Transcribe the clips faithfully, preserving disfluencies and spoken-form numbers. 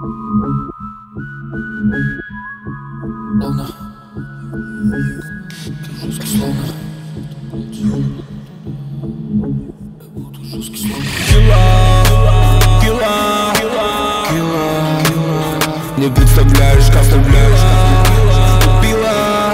Словно ты жесткий, словно я буду жесткий, словно килла, килла, килла, килла. Не представляешь, как оставляешь, убила,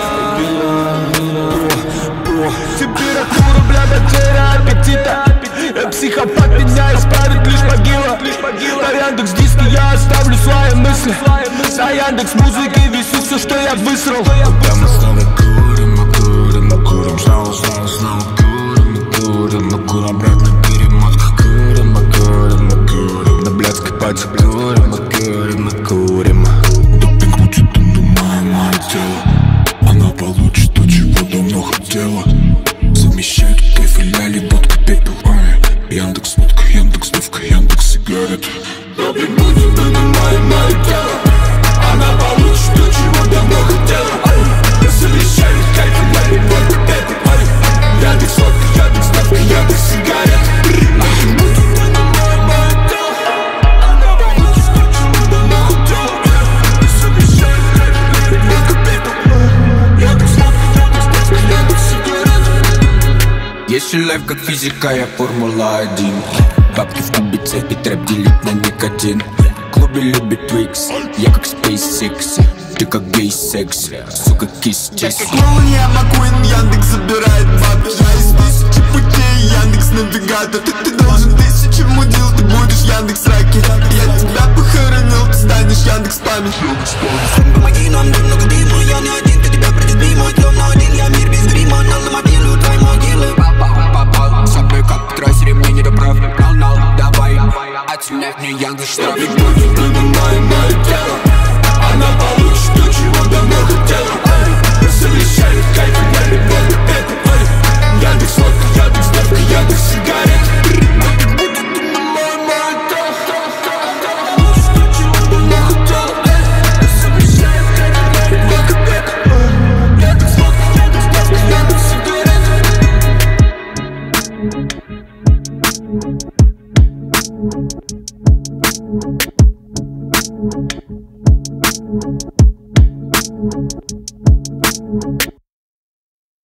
убила. Температура, бля, потеря аппетита. Психопат, меня исправит лишь могила. На Яндекс.Диске я оставлю свои мысли. На Яндекс.Музыке висит все, что я высрал. Когда мы снова курим, мы курим, мы курим. Снова, снова, снова курим, мы курим. Мы курим, обратно перемотка. Курим, мы курим, мы курим. На блядской пати курим, мы курим, мы курим. Допинг мучит, донимая мое тело. Она получит то, чего давно хотела. Замещает кайф и ляли, водка, пепел. Яндекс водка, Яндекс девка, Яндекс сигарет. Допинг мучит, донимая мое тело. Она получит то, чего давно хотела. Замещает кайф и ляли, водка, пепел. Яндекс водка, Яндекс девка, Яндекс сигарет. Допинг мучит, донимая мое тело. Она получит то, чего давно хотела. Замещает кайф и ляли, водка, пепел. Яндекс водка, Яндекс девка, Яндекс сигарет. Если лайф как физика, я формула один. Бабки в кубице и трэп делить на никотин. В клубе любит твикс, я как SpaceX. Ты как гей-секс, сука, кис чист. Как клоун я Маккуин, Яндекс забирает бабки. Я из тысячи путей, Яндекс навигатор. Ты, ты должен тысячи мудил, ты будешь Яндекс раки. Я тебя похоронил, ты станешь Яндекс память. Помоги нам, да много дыма, я не один, ты тебя придет мимо. Идем на один, я мир без грима, на ломобилю твои могилы. Попал со мной как по трассе, ремни не доправ. Нал-нал, давай, отсюда мне Яндекс штраф. Допинг мучит, донимая мое тело. Она получит то, чего давно хотела.